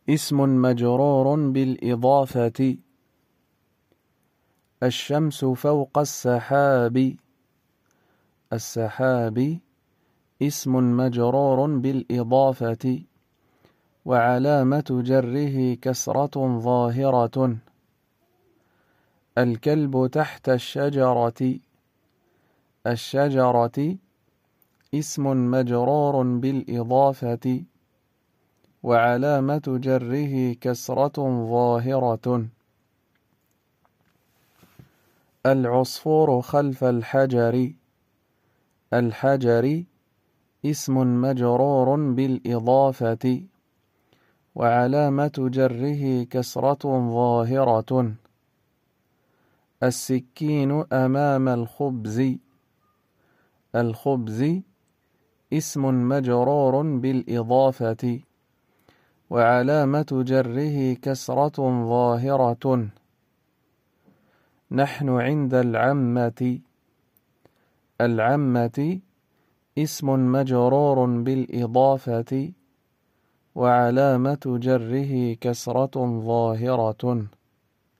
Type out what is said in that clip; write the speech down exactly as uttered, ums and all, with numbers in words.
اسم مجرور بالإضافة. الشمس فوق السحاب. السحاب اسم مجرور بالإضافة، وعلامة جره كسرة ظاهرة. الكلب تحت الشجرة. الشجرة اسم مجرور بالإضافة، وعلامة جره كسرة ظاهرة. العصفور خلف الحجر. الحجر اسم مجرور بالإضافة، وعلامة جره كسرة ظاهرة. السكين أمام الخبز. الخبز اسم مجرور بالإضافة، وعلامة جره كسرة ظاهرة. نحن عند العمة. العمة اسم مجرور بالإضافة، وعلامة جره كسرة ظاهرة.